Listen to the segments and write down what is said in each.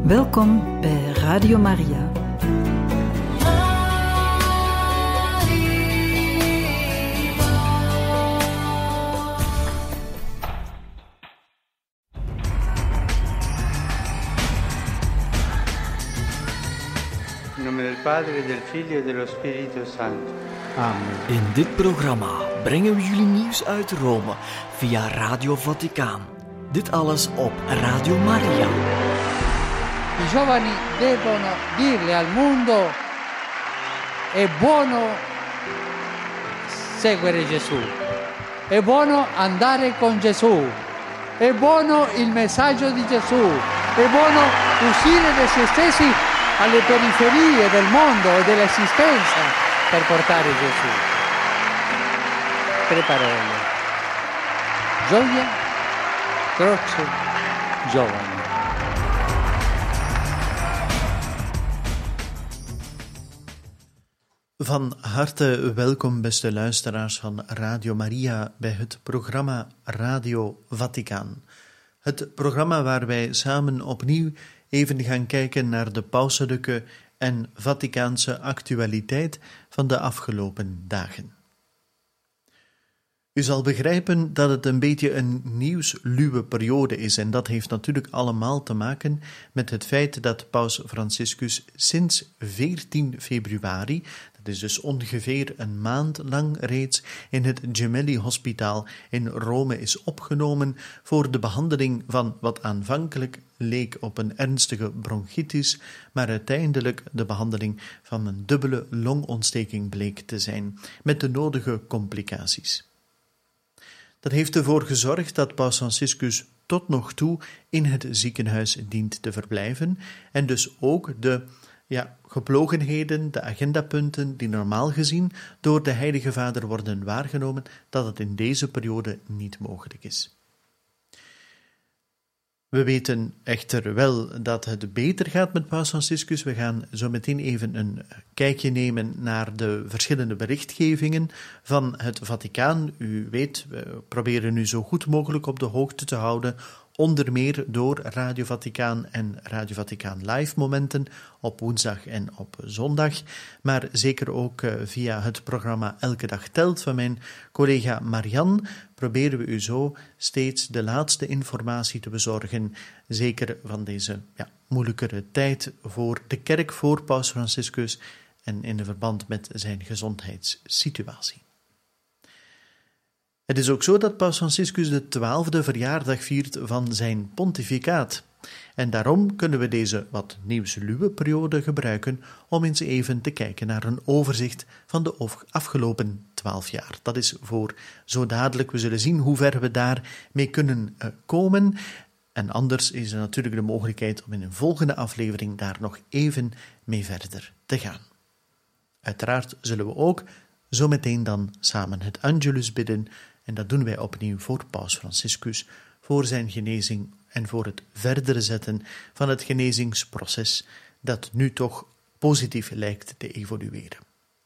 Welkom bij Radio Maria. In nome del Padre, del Figlio e dello Spirito Santo. Amen. In dit programma brengen we jullie nieuws uit Rome via Radio Vaticaan. Dit alles op Radio Maria. I giovani devono dirle al mondo: è buono seguire Gesù, è buono andare con Gesù, è buono il messaggio di Gesù, è buono uscire da se stessi alle periferie del mondo e dell'esistenza per portare Gesù. Tre parole: gioia, croce, giovani. Van harte welkom, beste luisteraars van Radio Maria, bij het programma Radio Vaticaan. Het programma waar wij samen opnieuw even gaan kijken naar de pauselijke en Vaticaanse actualiteit van de afgelopen dagen. U zal begrijpen dat het een beetje een nieuwsluwe periode is en dat heeft natuurlijk allemaal te maken met het feit dat Paus Franciscus sinds 14 februari, dat is dus ongeveer een maand lang reeds, in het Gemelli Hospitaal in Rome is opgenomen voor de behandeling van wat aanvankelijk leek op een ernstige bronchitis, maar uiteindelijk de behandeling van een dubbele longontsteking bleek te zijn, met de nodige complicaties. Dat heeft ervoor gezorgd dat Paus Franciscus tot nog toe in het ziekenhuis dient te verblijven en dus ook de geplogenheden, de agendapunten die normaal gezien door de Heilige Vader worden waargenomen, dat het in deze periode niet mogelijk is. We weten echter wel dat het beter gaat met Paus Franciscus. We gaan zo meteen even een kijkje nemen naar de verschillende berichtgevingen van het Vaticaan. U weet, we proberen u zo goed mogelijk op de hoogte te houden, onder meer door Radio Vaticaan en Radio Vaticaan Live momenten op woensdag en op zondag, maar zeker ook via het programma Elke Dag Telt van mijn collega Marianne proberen we u zo steeds de laatste informatie te bezorgen, zeker van deze moeilijkere tijd voor de kerk, voor Paus Franciscus en in verband met zijn gezondheidssituatie. Het is ook zo dat Paus Franciscus de 12e verjaardag viert van zijn pontificaat. En daarom kunnen we deze wat nieuwsluwe periode gebruiken om eens even te kijken naar een overzicht van de afgelopen 12 jaar. Dat is voor zo dadelijk. We zullen zien hoe ver we daarmee kunnen komen. En anders is er natuurlijk de mogelijkheid om in een volgende aflevering daar nog even mee verder te gaan. Uiteraard zullen we ook zo meteen dan samen het Angelus bidden. En dat doen wij opnieuw voor Paus Franciscus, voor zijn genezing en voor het verdere zetten van het genezingsproces dat nu toch positief lijkt te evolueren.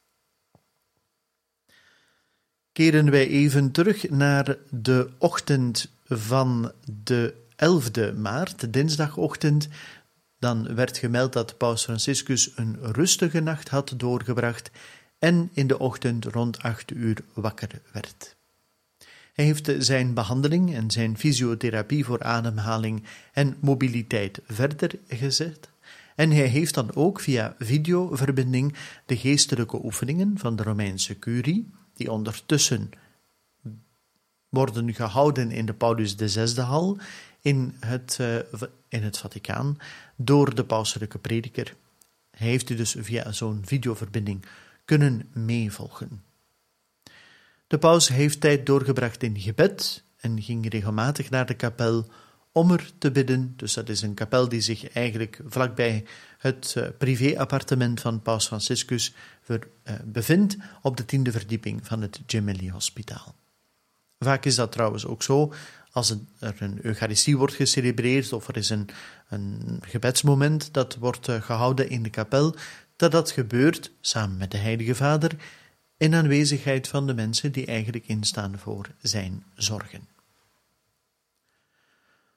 Keren wij even terug naar de ochtend van de 11e maart, dinsdagochtend. Dan werd gemeld dat Paus Franciscus een rustige nacht had doorgebracht en in de ochtend rond 8 uur wakker werd. Hij heeft zijn behandeling en zijn fysiotherapie voor ademhaling en mobiliteit verder gezet. En hij heeft dan ook via videoverbinding de geestelijke oefeningen van de Romeinse curie, die ondertussen worden gehouden in de Paulus VI-hal in het Vaticaan door de pauselijke prediker. Hij heeft u dus via zo'n videoverbinding kunnen meevolgen. De paus heeft tijd doorgebracht in gebed en ging regelmatig naar de kapel om er te bidden. Dus dat is een kapel die zich eigenlijk vlakbij het privéappartement van Paus Franciscus bevindt op de 10e verdieping van het Gemelli Hospitaal. Vaak is dat trouwens ook zo, als er een Eucharistie wordt gecelebreerd of er is een gebedsmoment dat wordt gehouden in de kapel, dat gebeurt samen met de Heilige Vader in aanwezigheid van de mensen die eigenlijk instaan voor zijn zorgen.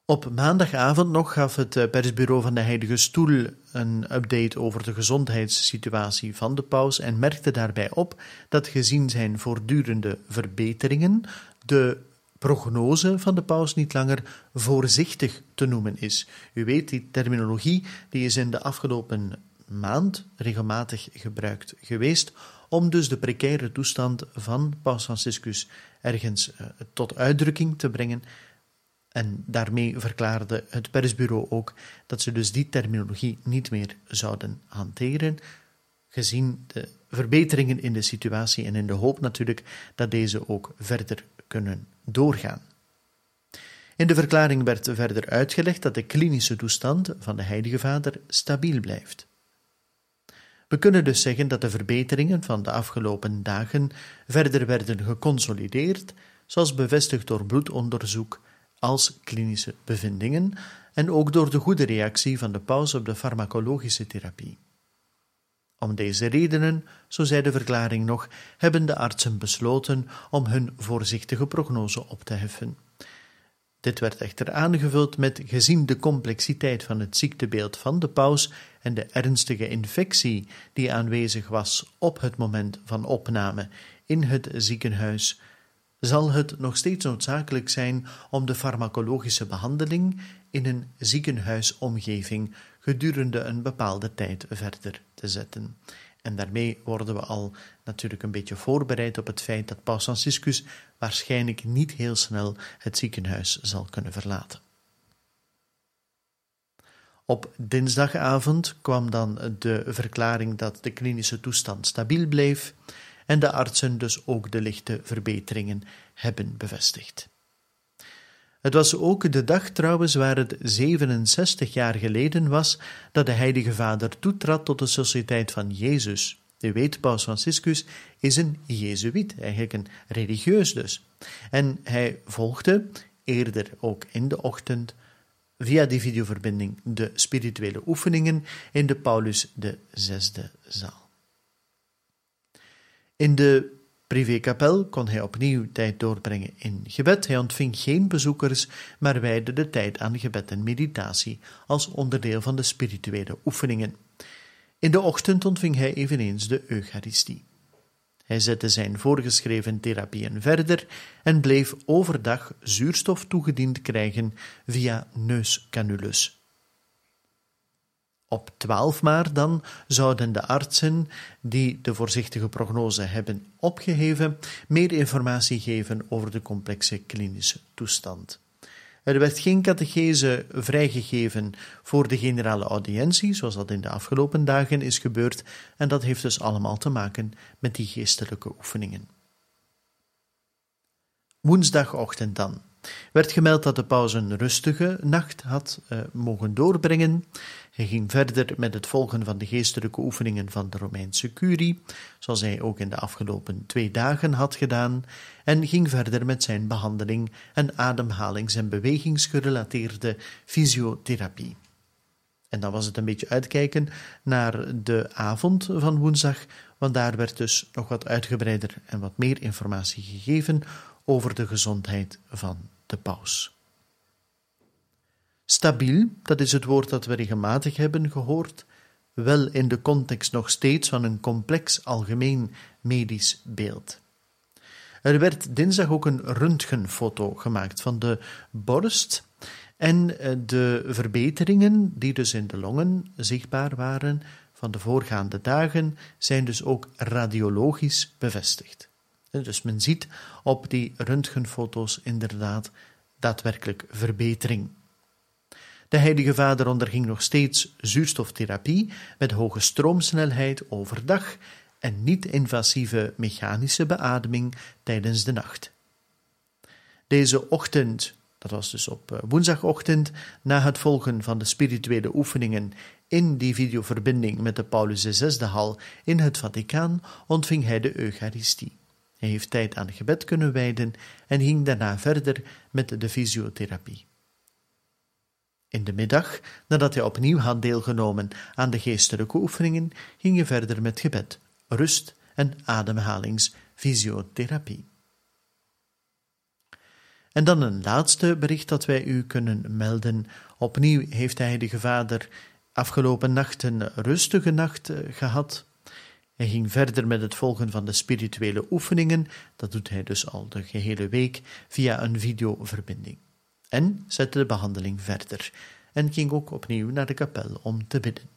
Op maandagavond nog gaf het persbureau van de Heilige Stoel een update over de gezondheidssituatie van de paus en merkte daarbij op dat gezien zijn voortdurende verbeteringen de prognose van de paus niet langer voorzichtig te noemen is. U weet, die terminologie die is in de afgelopen maand regelmatig gebruikt geweest om dus de precaire toestand van paus Franciscus ergens tot uitdrukking te brengen. En daarmee verklaarde het persbureau ook dat ze dus die terminologie niet meer zouden hanteren, gezien de verbeteringen in de situatie en in de hoop natuurlijk dat deze ook verder kunnen doorgaan. In de verklaring werd verder uitgelegd dat de klinische toestand van de Heilige Vader stabiel blijft. We kunnen dus zeggen dat de verbeteringen van de afgelopen dagen verder werden geconsolideerd, zoals bevestigd door bloedonderzoek als klinische bevindingen en ook door de goede reactie van de paus op de farmacologische therapie. Om deze redenen, zo zei de verklaring nog, hebben de artsen besloten om hun voorzichtige prognose op te heffen. Dit werd echter aangevuld met gezien de complexiteit van het ziektebeeld van de paus en de ernstige infectie die aanwezig was op het moment van opname in het ziekenhuis, zal het nog steeds noodzakelijk zijn om de farmacologische behandeling in een ziekenhuisomgeving gedurende een bepaalde tijd verder te zetten. En daarmee worden we al natuurlijk een beetje voorbereid op het feit dat paus Franciscus waarschijnlijk niet heel snel het ziekenhuis zal kunnen verlaten. Op dinsdagavond kwam dan de verklaring dat de klinische toestand stabiel bleef en de artsen dus ook de lichte verbeteringen hebben bevestigd. Het was ook de dag trouwens waar het 67 jaar geleden was dat de Heilige Vader toetrad tot de Sociëteit van Jezus. U weet, paus Franciscus is een Jezuïet, eigenlijk een religieus dus. En hij volgde eerder ook in de ochtend via die videoverbinding de spirituele oefeningen in de Paulus VI zaal. In de privékapel kon hij opnieuw tijd doorbrengen in gebed. Hij ontving geen bezoekers, maar wijdde de tijd aan gebed en meditatie als onderdeel van de spirituele oefeningen. In de ochtend ontving hij eveneens de Eucharistie. Hij zette zijn voorgeschreven therapieën verder en bleef overdag zuurstof toegediend krijgen via neuscanules. Op 12 maart dan zouden de artsen die de voorzichtige prognose hebben opgeheven meer informatie geven over de complexe klinische toestand. Er werd geen catechese vrijgegeven voor de generale audiëntie, zoals dat in de afgelopen dagen is gebeurd, en dat heeft dus allemaal te maken met die geestelijke oefeningen. Woensdagochtend dan werd gemeld dat de paus een rustige nacht had mogen doorbrengen. Hij ging verder met het volgen van de geestelijke oefeningen van de Romeinse curie, zoals hij ook in de afgelopen 2 dagen had gedaan, en ging verder met zijn behandeling en ademhalings- en bewegingsgerelateerde fysiotherapie. En dan was het een beetje uitkijken naar de avond van woensdag, want daar werd dus nog wat uitgebreider en wat meer informatie gegeven over de gezondheid van de paus. Stabiel, dat is het woord dat we regelmatig hebben gehoord, wel in de context nog steeds van een complex algemeen medisch beeld. Er werd dinsdag ook een röntgenfoto gemaakt van de borst en de verbeteringen die dus in de longen zichtbaar waren van de voorgaande dagen zijn dus ook radiologisch bevestigd. Dus men ziet op die röntgenfoto's inderdaad daadwerkelijk verbetering. De Heilige Vader onderging nog steeds zuurstoftherapie met hoge stroomsnelheid overdag en niet-invasieve mechanische beademing tijdens de nacht. Deze ochtend, dat was dus op woensdagochtend, na het volgen van de spirituele oefeningen in die videoverbinding met de Paulus VI-hal in het Vaticaan, ontving hij de Eucharistie. Hij heeft tijd aan gebed kunnen wijden en ging daarna verder met de fysiotherapie. In de middag, nadat hij opnieuw had deelgenomen aan de geestelijke oefeningen, ging hij verder met gebed, rust en ademhalingsfysiotherapie. En dan een laatste bericht dat wij u kunnen melden. Opnieuw heeft de Heilige Vader afgelopen nacht een rustige nacht gehad. Hij ging verder met het volgen van de spirituele oefeningen. Dat doet hij dus al de gehele week via een videoverbinding. En zette de behandeling verder. En ging ook opnieuw naar de kapel om te bidden.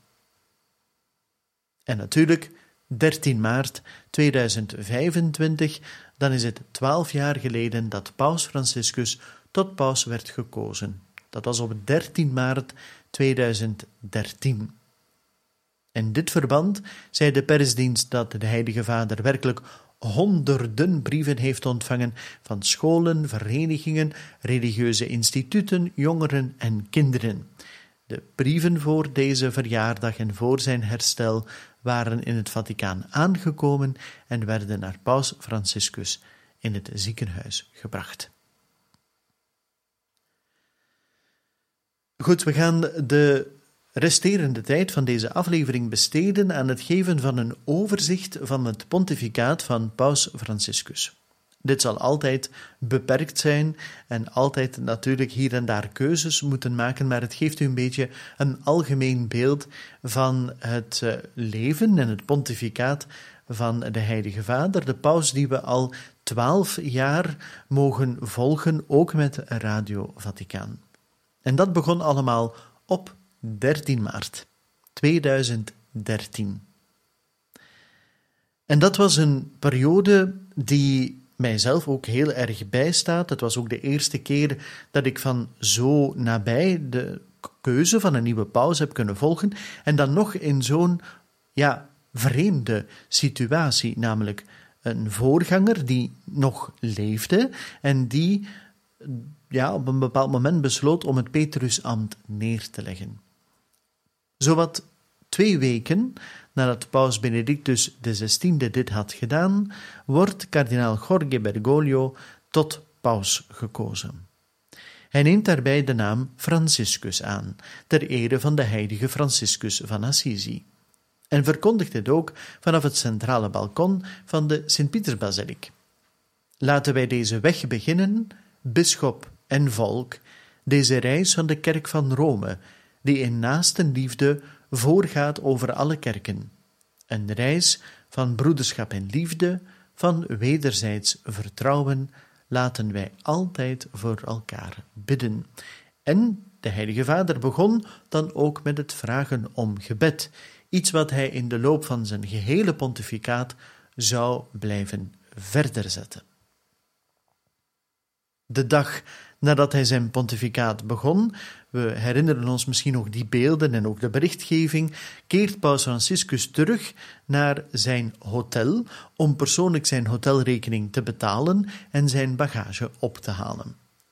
En natuurlijk, 13 maart 2025, dan is het 12 jaar geleden dat Paus Franciscus tot paus werd gekozen. Dat was op 13 maart 2013. In dit verband zei de persdienst dat de Heilige Vader werkelijk honderden brieven heeft ontvangen van scholen, verenigingen, religieuze instituten, jongeren en kinderen. De brieven voor deze verjaardag en voor zijn herstel waren in het Vaticaan aangekomen en werden naar Paus Franciscus in het ziekenhuis gebracht. Goed, we gaan de resterende tijd van deze aflevering besteden aan het geven van een overzicht van het pontificaat van Paus Franciscus. Dit zal altijd beperkt zijn en altijd natuurlijk hier en daar keuzes moeten maken, maar het geeft u een beetje een algemeen beeld van het leven en het pontificaat van de Heilige Vader, de paus die we al 12 jaar mogen volgen, ook met Radio Vaticaan. En dat begon allemaal op 13 maart 2013. En dat was een periode die mijzelf ook heel erg bijstaat. Het was ook de eerste keer dat ik van zo nabij de keuze van een nieuwe paus heb kunnen volgen. En dan nog in zo'n vreemde situatie, namelijk een voorganger die nog leefde en die op een bepaald moment besloot om het Petrusambt neer te leggen. Zowat 2 weken nadat paus Benedictus XVI dit had gedaan, wordt kardinaal Jorge Bergoglio tot paus gekozen. Hij neemt daarbij de naam Franciscus aan, ter ere van de heilige Franciscus van Assisi, en verkondigt dit ook vanaf het centrale balkon van de Sint-Pietersbasiliek. Laten wij deze weg beginnen, bisschop en volk, deze reis van de kerk van Rome, die in naastenliefde voorgaat over alle kerken. Een reis van broederschap en liefde, van wederzijds vertrouwen, laten wij altijd voor elkaar bidden. En de Heilige Vader begon dan ook met het vragen om gebed, iets wat hij in de loop van zijn gehele pontificaat zou blijven verder zetten. De dag nadat hij zijn pontificaat begon, we herinneren ons misschien nog die beelden en ook de berichtgeving, keert Paus Franciscus terug naar zijn hotel om persoonlijk zijn hotelrekening te betalen en zijn bagage op te halen.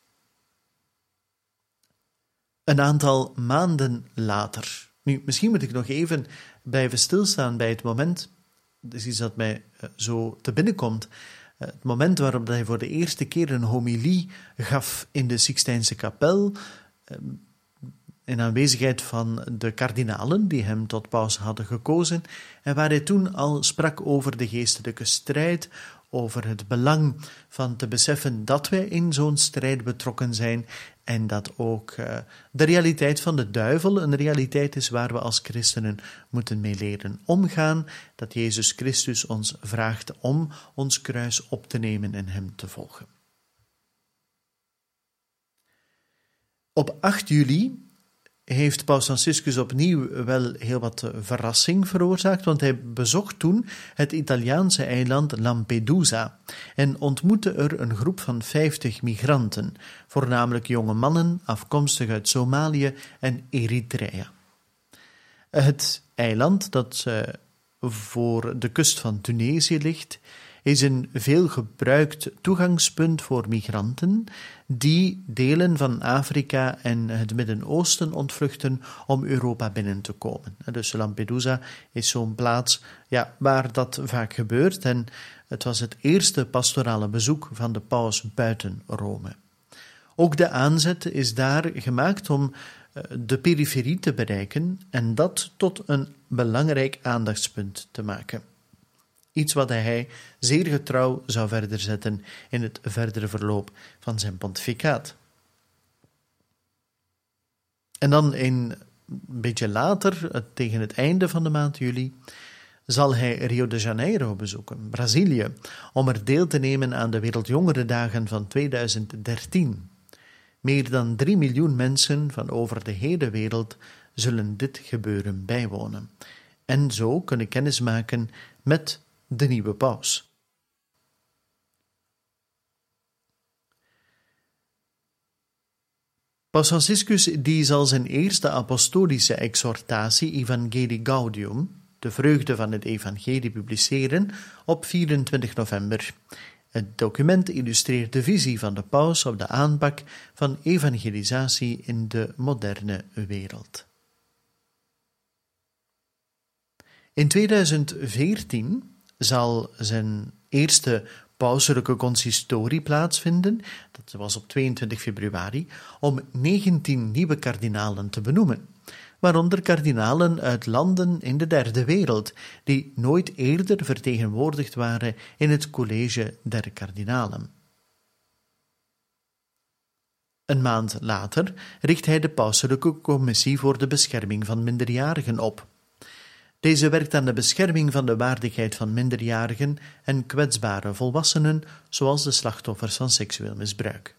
Een aantal maanden later, nu misschien moet ik nog even blijven stilstaan bij het moment, dat is iets dat mij zo te binnen komt, het moment waarop hij voor de eerste keer een homilie gaf in de Sixtijnse kapel, in aanwezigheid van de kardinalen die hem tot paus hadden gekozen, en waar hij toen al sprak over de geestelijke strijd, over het belang van te beseffen dat wij in zo'n strijd betrokken zijn en dat ook de realiteit van de duivel een realiteit is waar we als christenen moeten mee leren omgaan, dat Jezus Christus ons vraagt om ons kruis op te nemen en hem te volgen. Op 8 juli heeft Paus Franciscus opnieuw wel heel wat verrassing veroorzaakt, want hij bezocht toen het Italiaanse eiland Lampedusa en ontmoette er een groep van 50 migranten, voornamelijk jonge mannen afkomstig uit Somalië en Eritrea. Het eiland dat voor de kust van Tunesië ligt, is een veelgebruikt toegangspunt voor migranten die delen van Afrika en het Midden-Oosten ontvluchten om Europa binnen te komen. Dus Lampedusa is zo'n plaats waar dat vaak gebeurt en het was het eerste pastorale bezoek van de paus buiten Rome. Ook de aanzet is daar gemaakt om de periferie te bereiken en dat tot een belangrijk aandachtspunt te maken. Iets wat hij zeer getrouw zou verder zetten in het verdere verloop van zijn pontificaat. En dan een beetje later, tegen het einde van de maand juli, zal hij Rio de Janeiro bezoeken, Brazilië, om er deel te nemen aan de Wereldjongerendagen van 2013. Meer dan 3 miljoen mensen van over de hele wereld zullen dit gebeuren bijwonen en zo kunnen kennismaken met de nieuwe paus. Paus Franciscus die zal zijn eerste apostolische exhortatie Evangelii Gaudium, de vreugde van het evangelie, publiceren op 24 november. Het document illustreert de visie van de paus op de aanpak van evangelisatie in de moderne wereld. In 2014 zal zijn eerste pauselijke consistorie plaatsvinden, dat was op 22 februari, om 19 nieuwe kardinalen te benoemen, waaronder kardinalen uit landen in de derde wereld, die nooit eerder vertegenwoordigd waren in het college der kardinalen. Een maand later richt hij de pauselijke commissie voor de bescherming van minderjarigen op. Deze werkt aan de bescherming van de waardigheid van minderjarigen en kwetsbare volwassenen, zoals de slachtoffers van seksueel misbruik.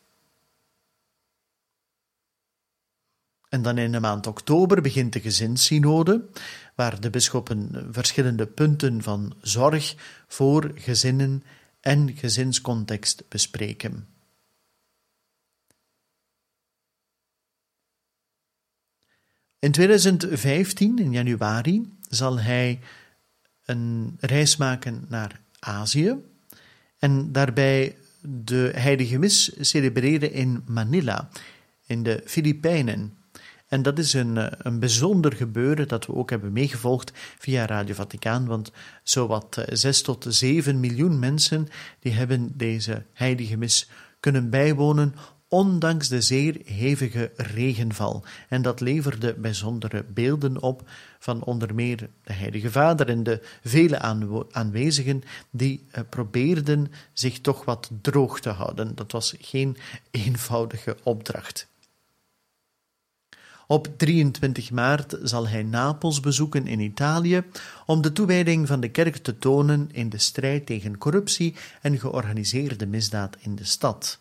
En dan in de maand oktober begint de gezinssynode, waar de bisschoppen verschillende punten van zorg voor gezinnen en gezinscontext bespreken. In 2015, in januari, zal hij een reis maken naar Azië en daarbij de heilige mis celebreren in Manila, in de Filipijnen. En dat is een bijzonder gebeuren dat we ook hebben meegevolgd via Radio Vaticaan, want zowat 6 tot 7 miljoen mensen die hebben deze heilige mis kunnen bijwonen, ondanks de zeer hevige regenval. En dat leverde bijzondere beelden op van onder meer de Heilige Vader en de vele aanwezigen die probeerden zich toch wat droog te houden. Dat was geen eenvoudige opdracht. Op 23 maart zal hij Napels bezoeken in Italië om de toewijding van de kerk te tonen in de strijd tegen corruptie en georganiseerde misdaad in de stad.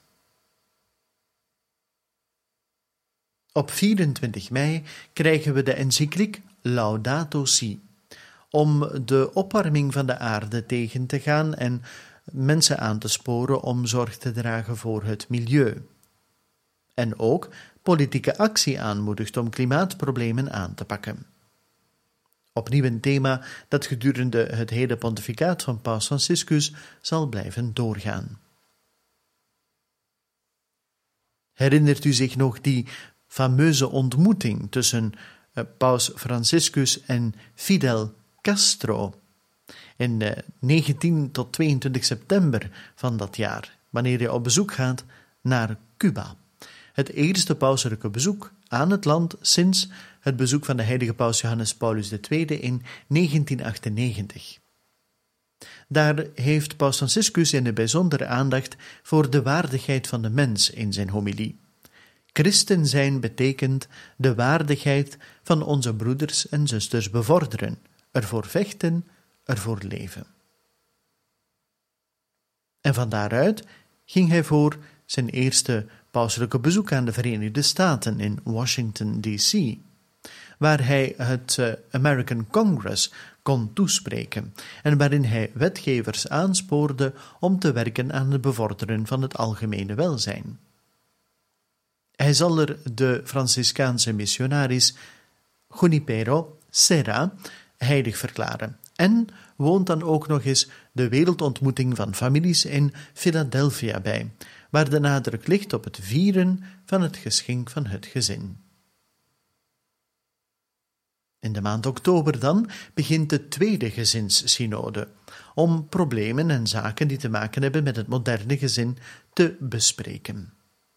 Op 24 mei krijgen we de encycliek Laudato Si, om de opwarming van de aarde tegen te gaan en mensen aan te sporen om zorg te dragen voor het milieu. En ook politieke actie aanmoedigt om klimaatproblemen aan te pakken. Opnieuw een thema dat gedurende het hele pontificaat van Paus Franciscus zal blijven doorgaan. Herinnert u zich nog die fameuze ontmoeting tussen Paus Franciscus en Fidel Castro in 19 tot 22 september van dat jaar, wanneer hij op bezoek gaat naar Cuba. Het eerste pauselijke bezoek aan het land sinds het bezoek van de heilige paus Johannes Paulus II in 1998. Daar heeft Paus Franciscus een bijzondere aandacht voor de waardigheid van de mens in zijn homilie. Christen zijn betekent de waardigheid van onze broeders en zusters bevorderen, ervoor vechten, ervoor leven. En van daaruit ging hij voor zijn eerste pauselijke bezoek aan de Verenigde Staten in Washington, D.C., waar hij het American Congress kon toespreken en waarin hij wetgevers aanspoorde om te werken aan het bevorderen van het algemene welzijn. Hij zal er de Franciscaanse missionaris Junipero Serra heilig verklaren en woont dan ook nog eens de wereldontmoeting van families in Philadelphia bij, waar de nadruk ligt op het vieren van het geschenk van het gezin. In de maand oktober dan begint de tweede gezinssynode, om problemen en zaken die te maken hebben met het moderne gezin te bespreken.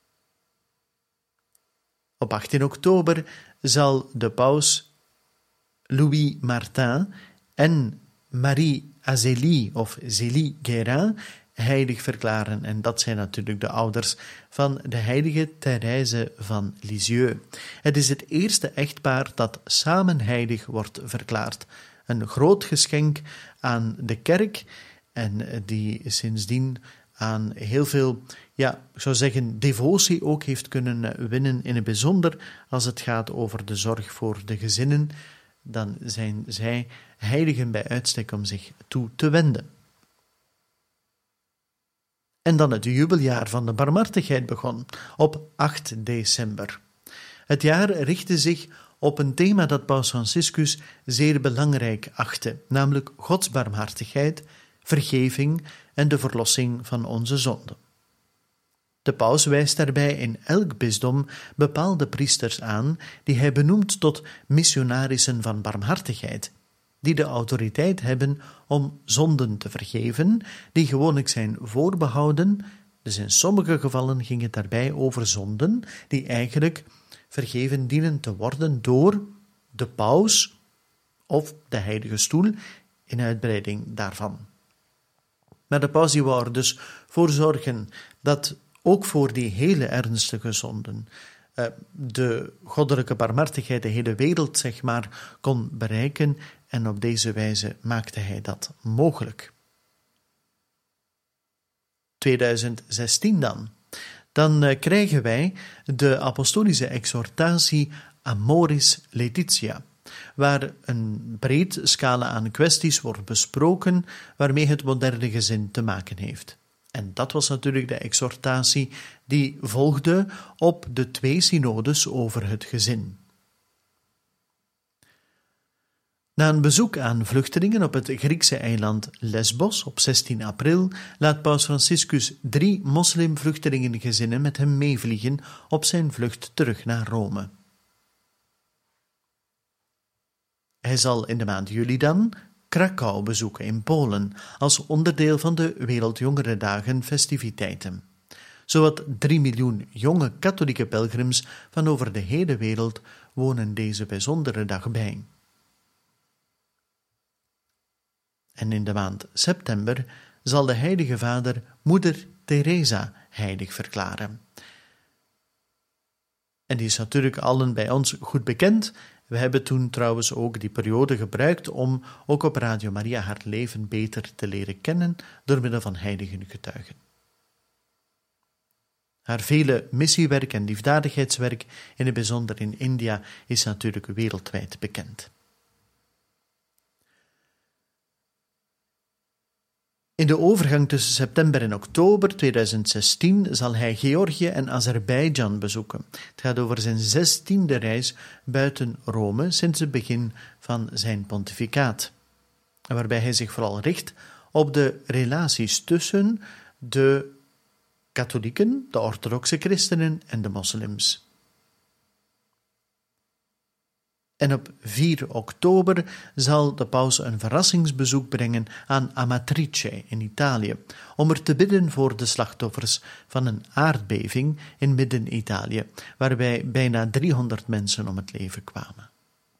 Op 18 oktober zal de paus Louis Martin en Marie Azélie of Zélie Guérin heilig verklaren. En dat zijn natuurlijk de ouders van de heilige Thérèse van Lisieux. Het is het eerste echtpaar dat samen heilig wordt verklaard. Een groot geschenk aan de kerk en die sindsdien aan heel veel, ik zou zeggen, devotie ook heeft kunnen winnen, in het bijzonder als het gaat over de zorg voor de gezinnen. Dan zijn zij heiligen bij uitstek om zich toe te wenden. En dan het jubeljaar van de barmhartigheid begon, op 8 december. Het jaar richtte zich op een thema dat Paus Franciscus zeer belangrijk achtte, namelijk Gods barmhartigheid, vergeving en de verlossing van onze zonden. De paus wijst daarbij in elk bisdom bepaalde priesters aan die hij benoemt tot missionarissen van barmhartigheid, die de autoriteit hebben om zonden te vergeven, die gewoonlijk zijn voorbehouden. Dus in sommige gevallen ging het daarbij over zonden die eigenlijk vergeven dienen te worden door de paus of de heilige stoel in uitbreiding daarvan. Maar de paus die wou er dus voor zorgen dat ook voor die hele ernstige zonden de goddelijke barmhartigheid de hele wereld, kon bereiken, en op deze wijze maakte hij dat mogelijk. 2016 dan krijgen wij de apostolische exhortatie Amoris Laetitia, waar een breed scala aan kwesties wordt besproken waarmee het moderne gezin te maken heeft. En dat was natuurlijk de exhortatie die volgde op de 2 synodes over het gezin. Na een bezoek aan vluchtelingen op het Griekse eiland Lesbos op 16 april laat Paus Franciscus 3 moslimvluchtelingengezinnen met hem meevliegen op zijn vlucht terug naar Rome. Hij zal in de maand juli dan Krakau bezoeken in Polen, als onderdeel van de Wereldjongerendagen festiviteiten. Zowat 3 miljoen jonge katholieke pelgrims van over de hele wereld wonen deze bijzondere dag bij. En in de maand september zal de Heilige Vader Moeder Teresa heilig verklaren. En die is natuurlijk allen bij ons goed bekend. We hebben toen trouwens ook die periode gebruikt om ook op Radio Maria haar leven beter te leren kennen door middel van heilige getuigen. Haar vele missiewerk en liefdadigheidswerk, in het bijzonder in India, is natuurlijk wereldwijd bekend. In de overgang tussen september en oktober 2016 zal hij Georgië en Azerbeidzjan bezoeken. Het gaat over zijn 16e reis buiten Rome sinds het begin van zijn pontificaat, waarbij hij zich vooral richt op de relaties tussen de katholieken, de orthodoxe christenen en de moslims. En op 4 oktober zal de paus een verrassingsbezoek brengen aan Amatrice in Italië, om er te bidden voor de slachtoffers van een aardbeving in Midden-Italië, waarbij bijna 300 mensen om het leven kwamen.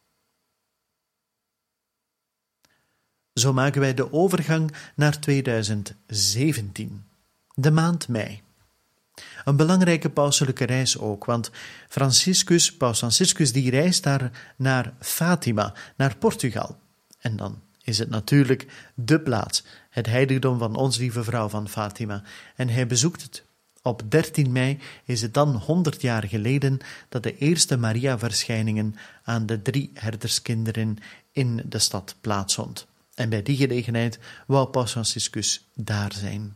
Zo maken wij de overgang naar 2017, de maand mei. Een belangrijke pauselijke reis ook, want Paus Franciscus die reist daar naar Fatima, naar Portugal. En dan is het natuurlijk de plaats, het heiligdom van Ons Lieve Vrouw van Fatima. En hij bezoekt het. Op 13 mei is het dan 100 jaar geleden dat de eerste Maria-verschijningen aan de 3 herderskinderen in de stad plaatsvond. En bij die gelegenheid wou Paus Franciscus daar zijn.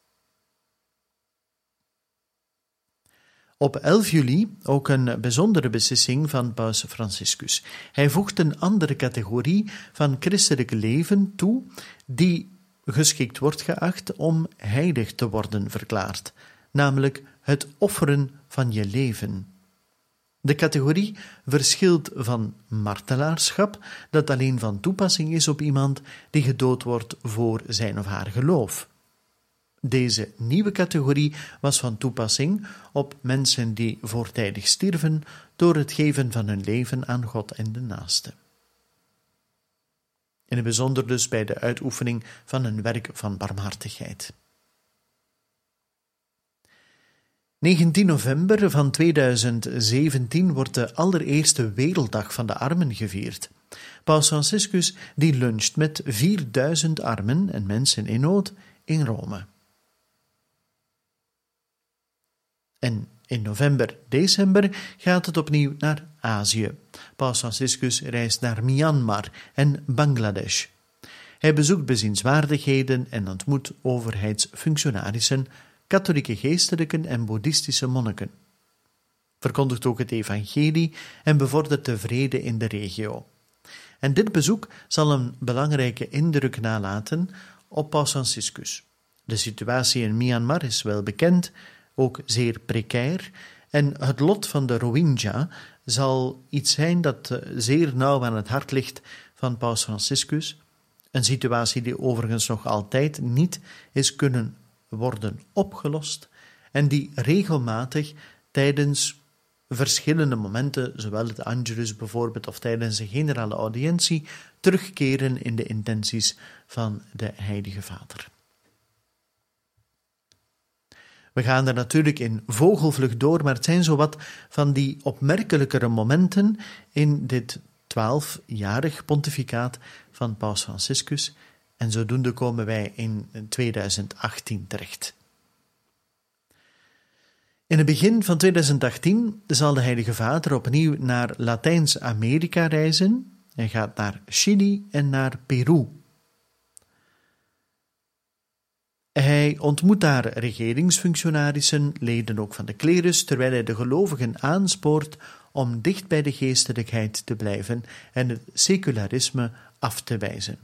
Op 11 juli ook een bijzondere beslissing van Paus Franciscus. Hij voegt een andere categorie van christelijk leven toe die geschikt wordt geacht om heilig te worden verklaard, namelijk het offeren van je leven. De categorie verschilt van martelaarschap, dat alleen van toepassing is op iemand die gedood wordt voor zijn of haar geloof. Deze nieuwe categorie was van toepassing op mensen die voortijdig stierven door het geven van hun leven aan God en de naaste. In het bijzonder dus bij de uitoefening van een werk van barmhartigheid. 19 november van 2017 wordt de allereerste Werelddag van de Armen gevierd. Paus Franciscus die luncht met 4000 armen en mensen in nood in Rome. En in november-december gaat het opnieuw naar Azië. Paus Franciscus reist naar Myanmar en Bangladesh. Hij bezoekt bezienswaardigheden en ontmoet overheidsfunctionarissen, katholieke geestelijken en boeddhistische monniken. Verkondigt ook het evangelie en bevordert de vrede in de regio. En dit bezoek zal een belangrijke indruk nalaten op Paus Franciscus. De situatie in Myanmar is wel bekend, ook zeer precair, en het lot van de Rohingya zal iets zijn dat zeer nauw aan het hart ligt van Paus Franciscus, een situatie die overigens nog altijd niet is kunnen worden opgelost en die regelmatig tijdens verschillende momenten, zowel het Angelus bijvoorbeeld of tijdens de generale audiëntie, terugkeren in de intenties van de Heilige Vader. We gaan er natuurlijk in vogelvlucht door, maar het zijn zowat van die opmerkelijkere momenten in dit 12-jarig pontificaat van Paus Franciscus, en zodoende komen wij in 2018 terecht. In het begin van 2018 zal de Heilige Vader opnieuw naar Latijns-Amerika reizen. Hij gaat naar Chili en naar Peru. Hij ontmoet daar regeringsfunctionarissen, leden ook van de klerus, terwijl hij de gelovigen aanspoort om dicht bij de geestelijkheid te blijven en het secularisme af te wijzen.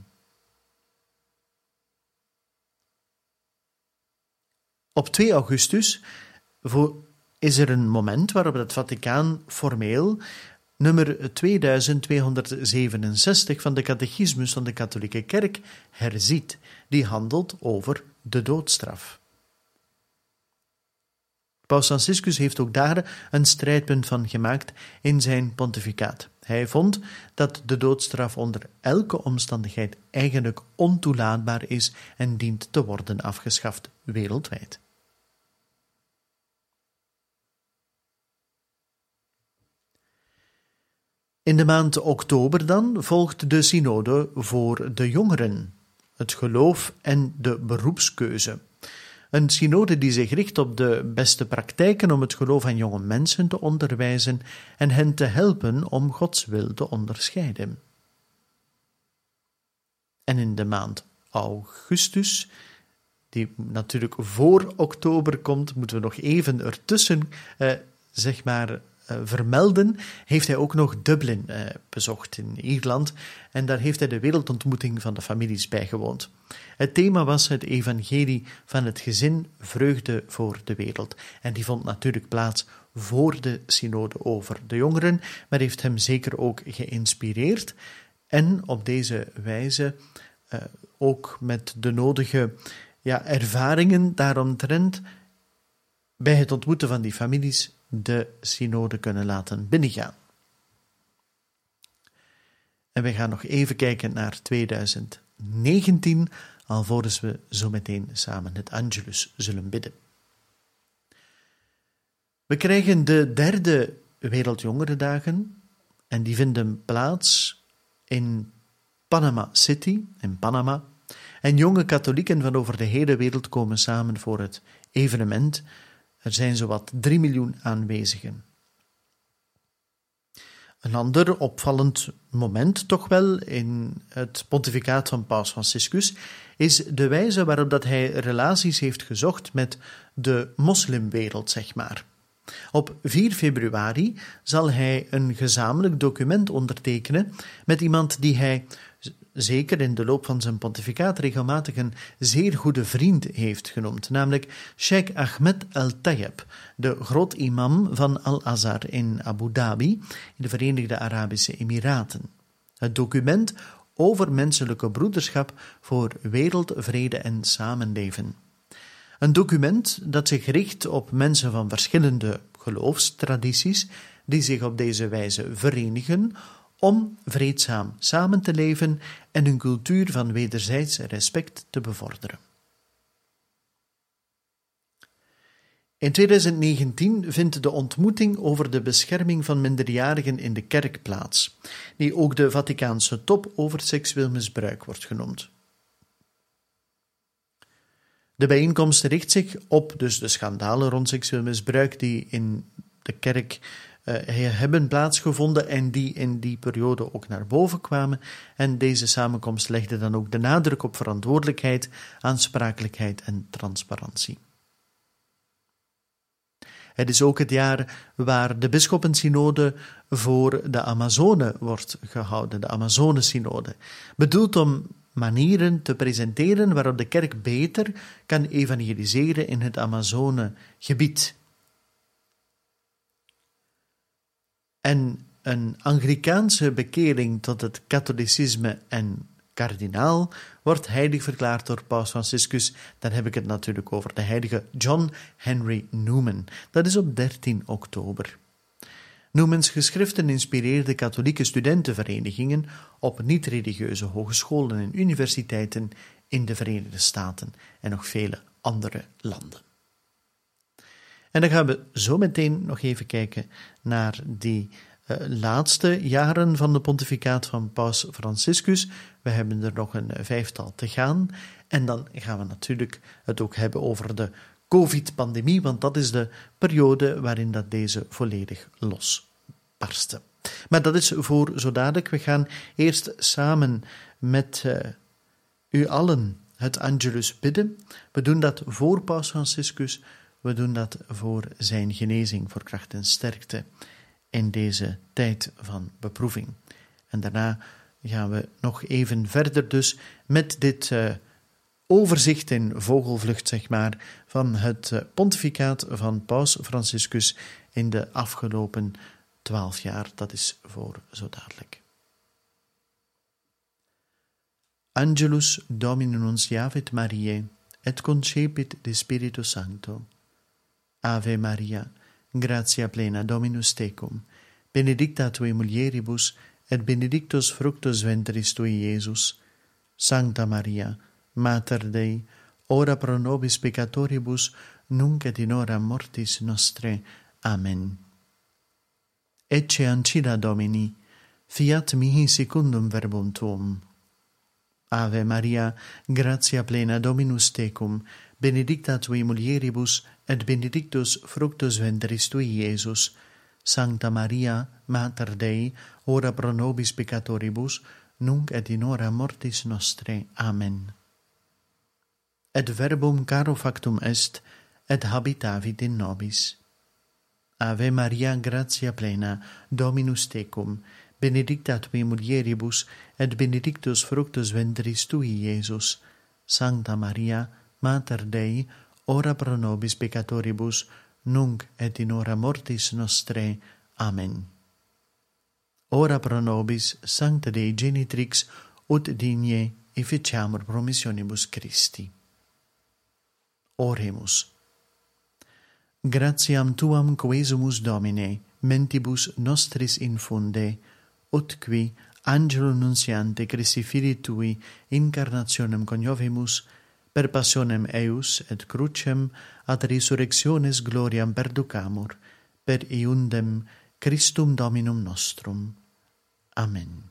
Op 2 augustus is er een moment waarop het Vaticaan formeel nummer 2267 van de Catechismus van de Katholieke Kerk herziet, die handelt over de doodstraf. Paus Franciscus heeft ook daar een strijdpunt van gemaakt in zijn pontificaat. Hij vond dat de doodstraf onder elke omstandigheid eigenlijk ontoelaatbaar is en dient te worden afgeschaft wereldwijd. In de maand oktober dan volgt de synode voor de jongeren, het geloof en de beroepskeuze. Een synode die zich richt op de beste praktijken om het geloof aan jonge mensen te onderwijzen en hen te helpen om Gods wil te onderscheiden. En in de maand augustus, die natuurlijk voor oktober komt, moeten we nog even ertussen, vermelden, heeft hij ook nog Dublin bezocht in Ierland en daar heeft hij de wereldontmoeting van de families bijgewoond. Het thema was het evangelie van het gezin, vreugde voor de wereld. En die vond natuurlijk plaats voor de synode over de jongeren, maar heeft hem zeker ook geïnspireerd en op deze wijze ook met de nodige ervaringen daaromtrent bij het ontmoeten van die families de synode kunnen laten binnengaan. En we gaan nog even kijken naar 2019, alvorens we zo meteen samen het Angelus zullen bidden. We krijgen de 3e Wereldjongerendagen en die vinden plaats in Panama City, in Panama. En jonge katholieken van over de hele wereld komen samen voor het evenement. Er zijn zowat 3 miljoen aanwezigen. Een ander opvallend moment toch wel in het pontificaat van Paus Franciscus is de wijze waarop dat hij relaties heeft gezocht met de moslimwereld, zeg maar. Op 4 februari zal hij een gezamenlijk document ondertekenen met iemand die hij, zeker in de loop van zijn pontificaat, regelmatig een zeer goede vriend heeft genoemd, namelijk Sheikh Ahmed Al-Tayeb, de groot-imam van Al-Azhar in Abu Dhabi, in de Verenigde Arabische Emiraten. Het document over menselijke broederschap voor wereldvrede en samenleven. Een document dat zich richt op mensen van verschillende geloofstradities, die zich op deze wijze verenigen om vreedzaam samen te leven en een cultuur van wederzijds respect te bevorderen. In 2019 vindt de ontmoeting over de bescherming van minderjarigen in de kerk plaats, die ook de Vaticaanse top over seksueel misbruik wordt genoemd. De bijeenkomst richt zich op dus de schandalen rond seksueel misbruik die in de kerk hebben plaatsgevonden en die in die periode ook naar boven kwamen. En deze samenkomst legde dan ook de nadruk op verantwoordelijkheid, aansprakelijkheid en transparantie. Het is ook het jaar waar de bisschoppensynode voor de Amazone wordt gehouden, de Amazone-synode, bedoeld om manieren te presenteren waarop de kerk beter kan evangeliseren in het Amazonegebied. En een Anglicaanse bekering tot het katholicisme en kardinaal wordt heilig verklaard door Paus Franciscus. Dan heb ik het natuurlijk over de heilige John Henry Newman. Dat is op 13 oktober. Newmans geschriften inspireerden katholieke studentenverenigingen op niet-religieuze hogescholen en universiteiten in de Verenigde Staten en nog vele andere landen. En dan gaan we zo meteen nog even kijken naar die laatste jaren van de pontificaat van Paus Franciscus. We hebben er nog een 5-tal te gaan. En dan gaan we natuurlijk het ook hebben over de COVID-pandemie, want dat is de periode waarin dat deze volledig losbarstte. Maar dat is voor zo dadelijk. We gaan eerst samen met u allen het Angelus bidden. We doen dat voor Paus Franciscus. We doen dat voor zijn genezing, voor kracht en sterkte in deze tijd van beproeving. En daarna gaan we nog even verder dus met dit overzicht in vogelvlucht, zeg maar, van het pontificaat van Paus Franciscus in de afgelopen 12 jaar. Dat is voor zo dadelijk. Angelus Domini nunciavit Mariae, et concepit de Spiritu Sancto. Ave Maria, gratia plena Dominus tecum, benedicta tui mulieribus, et benedictus fructus ventris tui, Iesus. Sancta Maria, Mater Dei, ora pro nobis peccatoribus, nunc et in hora mortis nostre. Amen. Ecce ancilla Domini, fiat mihi secundum verbum tuum. Ave Maria, gratia plena Dominus tecum, benedicta tui mulieribus, et benedictus fructus ventris tui, Iesus. Sancta Maria, Mater Dei, ora pro nobis peccatoribus, nunc et in hora mortis nostre. Amen. Et verbum caro factum est, et habitavit in nobis. Ave Maria, gratia plena, Dominus tecum, benedicta tui mulieribus, et benedictus fructus ventris tui, Iesus. Sancta Maria, Mater Dei, ora pro nobis peccatoribus, nunc et in hora mortis nostre. Amen. Ora pro nobis, Sancta Dei Genitrix, ut digne efficiamur promissionibus Christi. Oremus. Gratiam tuam quesumus Domine, mentibus nostris infunde, ut qui angelo nunciante Christi Filii tui incarnationem coniovimus, per passionem eius et crucem ad resurrectionis gloriam perducamur, per iundem Christum Dominum nostrum. Amen.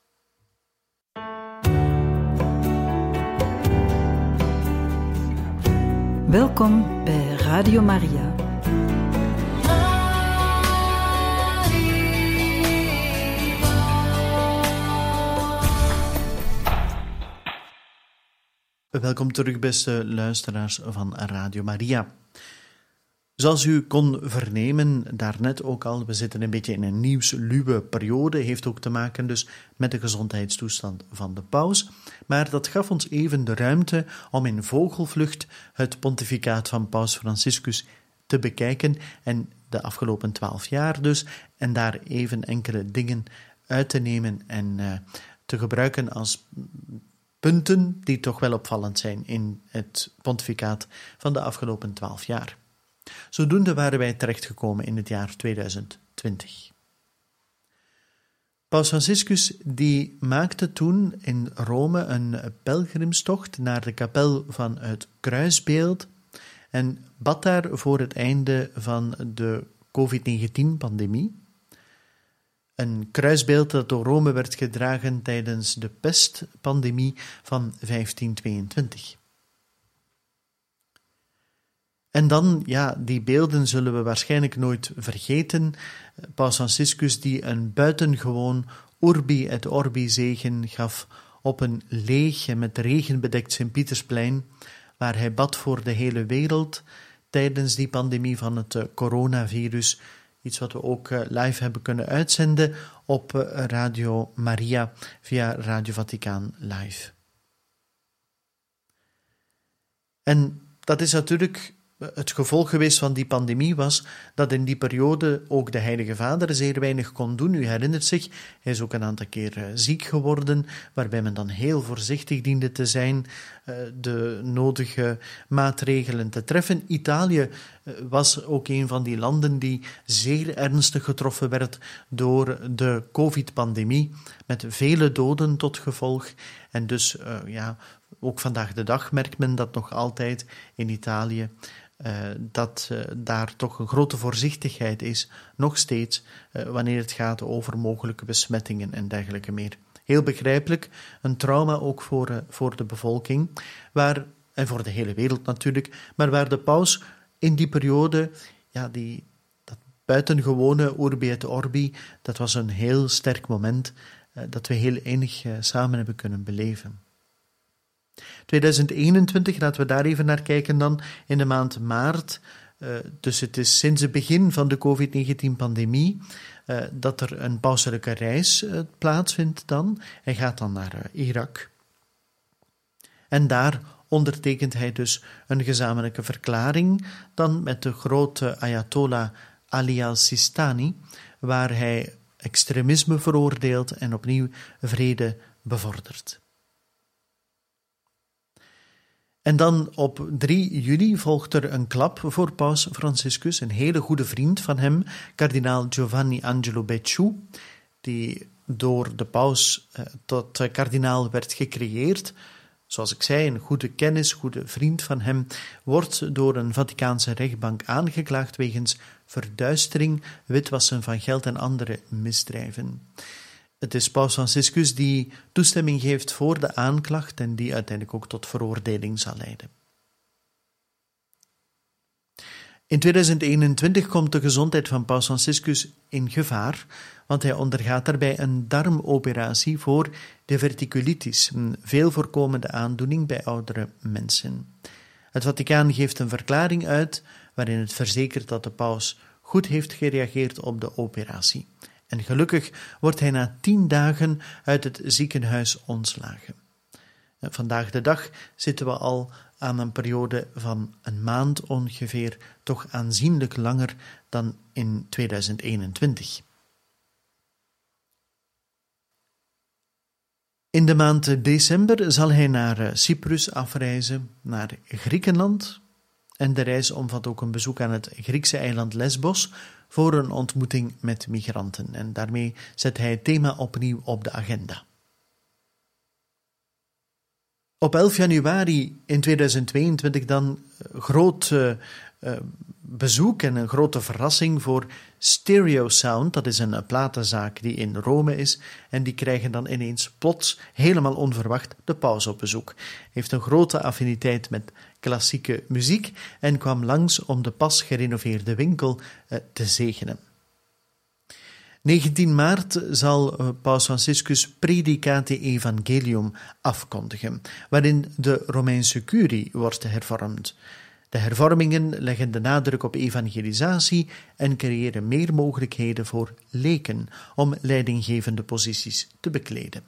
Welkom bij Radio Maria. Welkom terug, beste luisteraars van Radio Maria. Zoals u kon vernemen, daarnet ook al, we zitten een beetje in een nieuwsluwe periode, heeft ook te maken dus met de gezondheidstoestand van de paus. Maar dat gaf ons even de ruimte om in vogelvlucht het pontificaat van Paus Franciscus te bekijken, en de afgelopen 12 jaar dus, en daar even enkele dingen uit te nemen en te gebruiken als punten die toch wel opvallend zijn in het pontificaat van de afgelopen 12 jaar. Zodoende waren wij terechtgekomen in het jaar 2020. Paus Franciscus die maakte toen in Rome een pelgrimstocht naar de kapel van het Kruisbeeld en bad daar voor het einde van de COVID-19-pandemie. Een kruisbeeld dat door Rome werd gedragen tijdens de pestpandemie van 1522. En dan, die beelden zullen we waarschijnlijk nooit vergeten. Paus Franciscus die een buitengewoon urbi et orbi zegen gaf op een leeg en met regen bedekt Sint-Pietersplein, waar hij bad voor de hele wereld tijdens die pandemie van het coronavirus. Iets wat we ook live hebben kunnen uitzenden op Radio Maria via Radio Vaticaan Live. En dat is natuurlijk het gevolg geweest van die pandemie was dat in die periode ook de Heilige Vader zeer weinig kon doen. U herinnert zich, hij is ook een aantal keer ziek geworden, waarbij men dan heel voorzichtig diende te zijn, de nodige maatregelen te treffen. Italië was ook een van die landen die zeer ernstig getroffen werd door de COVID-pandemie, met vele doden tot gevolg. En dus, ook vandaag de dag merkt men dat nog altijd in Italië, dat daar toch een grote voorzichtigheid is, nog steeds, wanneer het gaat over mogelijke besmettingen en dergelijke meer. Heel begrijpelijk, een trauma ook voor de bevolking, en voor de hele wereld natuurlijk, maar waar de paus in die periode, dat buitengewone urbi et orbi, dat was een heel sterk moment dat we heel enig samen hebben kunnen beleven. 2021, laten we daar even naar kijken dan, in de maand maart. Dus het is sinds het begin van de COVID-19-pandemie dat er een pauselijke reis plaatsvindt dan. Hij gaat dan naar Irak. En daar ondertekent hij dus een gezamenlijke verklaring dan met de grote Ayatollah Ali al-Sistani, waar hij extremisme veroordeelt en opnieuw vrede bevordert. En dan op 3 juli volgt er een klap voor paus Franciscus, een hele goede vriend van hem, kardinaal Giovanni Angelo Becciu, die door de paus tot kardinaal werd gecreëerd. Zoals ik zei, een goede kennis, goede vriend van hem, wordt door een Vaticaanse rechtbank aangeklaagd wegens verduistering, witwassen van geld en andere misdrijven. Het is paus Franciscus die toestemming geeft voor de aanklacht en die uiteindelijk ook tot veroordeling zal leiden. In 2021 komt de gezondheid van paus Franciscus in gevaar, want hij ondergaat daarbij een darmoperatie voor diverticulitis, een veel voorkomende aandoening bij oudere mensen. Het Vaticaan geeft een verklaring uit waarin het verzekert dat de paus goed heeft gereageerd op de operatie. En gelukkig wordt hij na 10 dagen uit het ziekenhuis ontslagen. Vandaag de dag zitten we al aan een periode van een maand ongeveer, toch aanzienlijk langer dan in 2021. In de maand december zal hij naar Cyprus afreizen, naar Griekenland. En de reis omvat ook een bezoek aan het Griekse eiland Lesbos voor een ontmoeting met migranten. En daarmee zet hij het thema opnieuw op de agenda. Op 11 januari in 2022 dan groot bezoek en een grote verrassing voor Stereo Sound. Dat is een platenzaak die in Rome is. En die krijgen dan ineens plots, helemaal onverwacht, de paus op bezoek. Heeft een grote affiniteit met klassieke muziek en kwam langs om de pas gerenoveerde winkel te zegenen. 19 maart zal paus Franciscus Predicate Evangelium afkondigen, waarin de Romeinse curie wordt hervormd. De hervormingen leggen de nadruk op evangelisatie en creëren meer mogelijkheden voor leken om leidinggevende posities te bekleden.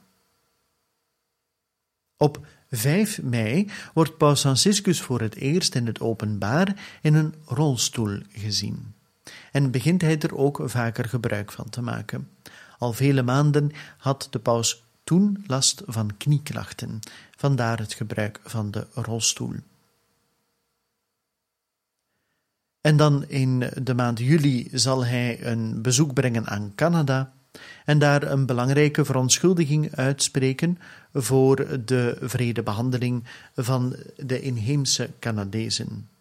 Op 5 mei wordt paus Franciscus voor het eerst in het openbaar in een rolstoel gezien. En begint hij er ook vaker gebruik van te maken. Al vele maanden had de paus toen last van knieklachten, vandaar het gebruik van de rolstoel. En dan in de maand juli zal hij een bezoek brengen aan Canada en daar een belangrijke verontschuldiging uitspreken voor de wrede behandeling van de inheemse Canadezen.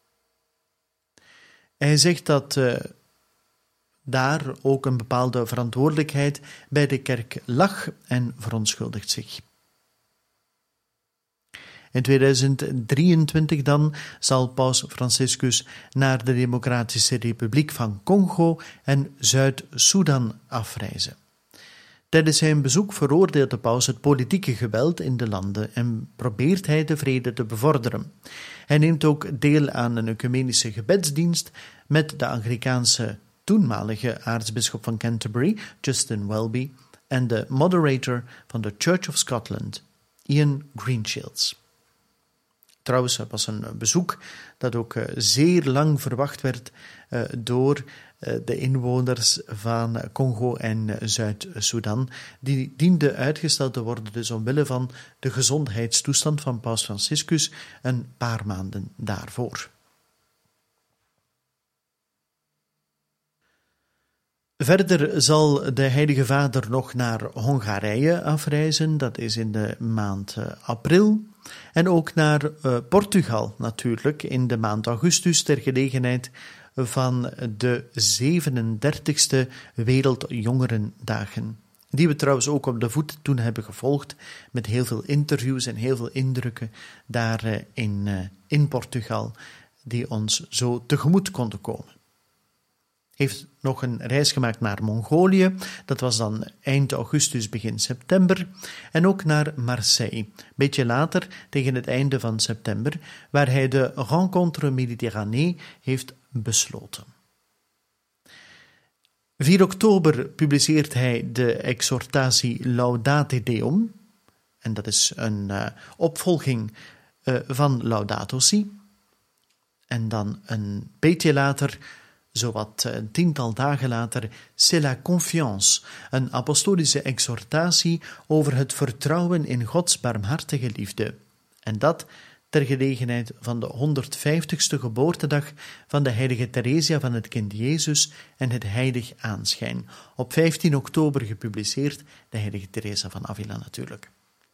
Hij zegt dat daar ook een bepaalde verantwoordelijkheid bij de kerk lag en verontschuldigt zich. In 2023 dan zal Paus Franciscus naar de Democratische Republiek van Congo en Zuid-Soedan afreizen. Tijdens zijn bezoek veroordeelt de paus het politieke geweld in de landen en probeert hij de vrede te bevorderen. Hij neemt ook deel aan een ecumenische gebedsdienst met de Anglicaanse toenmalige aartsbisschop van Canterbury, Justin Welby, en de moderator van de Church of Scotland, Ian Greenshields. Trouwens, het was een bezoek dat ook zeer lang verwacht werd door de inwoners van Congo en Zuid-Soedan. Die diende uitgesteld te worden, dus omwille van de gezondheidstoestand van Paus Franciscus een paar maanden daarvoor. Verder zal de Heilige Vader nog naar Hongarije afreizen, dat is in de maand april. En ook naar Portugal natuurlijk in de maand augustus ter gelegenheid van de 37e Wereldjongerendagen. Die we trouwens ook op de voet toen hebben gevolgd met heel veel interviews en heel veel indrukken daar in Portugal die ons zo tegemoet konden komen. Heeft nog een reis gemaakt naar Mongolië, dat was dan eind augustus, begin september, en ook naar Marseille, een beetje later, tegen het einde van september, waar hij de Rencontre Méditerranée heeft besloten. 4 oktober publiceert hij de exhortatie Laudate Deum, en dat is een opvolging van Laudato Si, en dan een beetje later, zowat een tiental dagen later, C'est la confiance, een apostolische exhortatie over het vertrouwen in Gods barmhartige liefde. En dat ter gelegenheid van de 150ste geboortedag van de heilige Theresia van het kind Jezus en het heilig aanschijn. Op 15 oktober gepubliceerd, de heilige Teresa van Avila natuurlijk.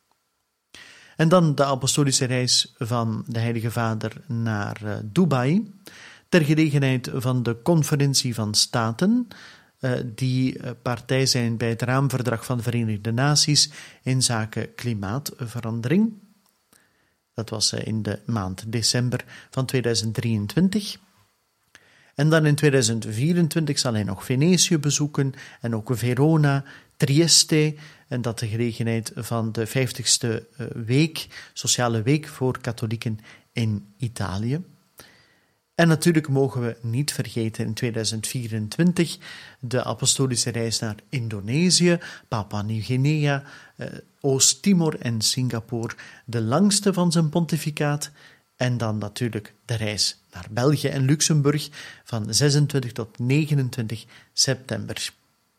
En dan de apostolische reis van de Heilige Vader naar Dubai, ter gelegenheid van de Conferentie van Staten, die partij zijn bij het raamverdrag van de Verenigde Naties in zaken klimaatverandering. Dat was in de maand december van 2023. En dan in 2024 zal hij nog Venetië bezoeken en ook Verona, Trieste, en dat de gelegenheid van de 50ste week, sociale week voor katholieken in Italië. En natuurlijk mogen we niet vergeten in 2024 de apostolische reis naar Indonesië, Papua Nieuw-Guinea, Oost-Timor en Singapore, de langste van zijn pontificaat. En dan natuurlijk de reis naar België en Luxemburg van 26 tot 29 september.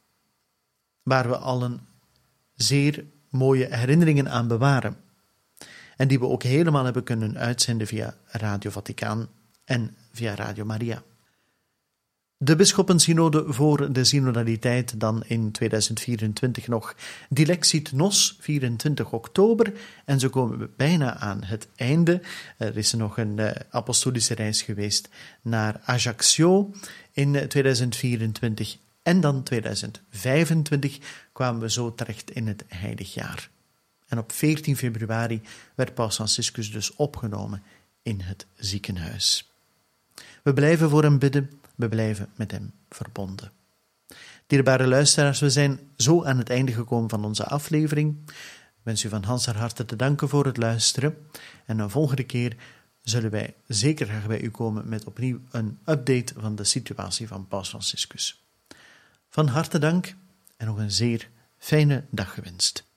Waar we allen zeer mooie herinneringen aan bewaren. En die we ook helemaal hebben kunnen uitzenden via Radio Vaticaan en via Radio Maria. De bisschoppensynode voor de synodaliteit dan in 2024 nog. Dilexit Nos, 24 oktober. En zo komen we bijna aan het einde. Er is nog een apostolische reis geweest naar Ajaccio in 2024. En dan 2025 kwamen we zo terecht in het heilig jaar. En op 14 februari werd Paus Franciscus dus opgenomen in het ziekenhuis. We blijven voor hem bidden, we blijven met hem verbonden. Dierbare luisteraars, we zijn zo aan het einde gekomen van onze aflevering. Ik wens u van ganser harte te danken voor het luisteren. En een volgende keer zullen wij zeker graag bij u komen met opnieuw een update van de situatie van Paus Franciscus. Van harte dank en nog een zeer fijne dag gewenst.